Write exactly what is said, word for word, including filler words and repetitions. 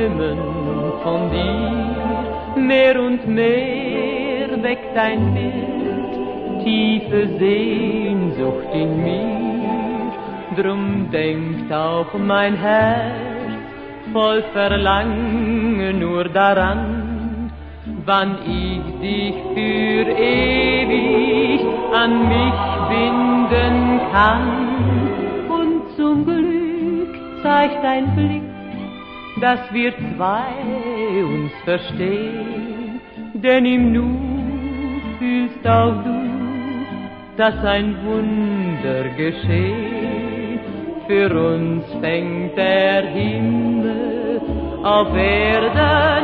träumen von dir. Mehr und mehr weckt dein Bild tiefe Sehnsucht in mir. Drum denkt auch mein Herz voll Verlangen nur daran, wann ich dich für ewig an mich binden kann. Und zum Glück zeigt dein Blick, dass wir zwei uns verstehen, denn im Nu fühlst auch du, dass ein Wunder geschehen. Für uns fängt der Himmel auf Erden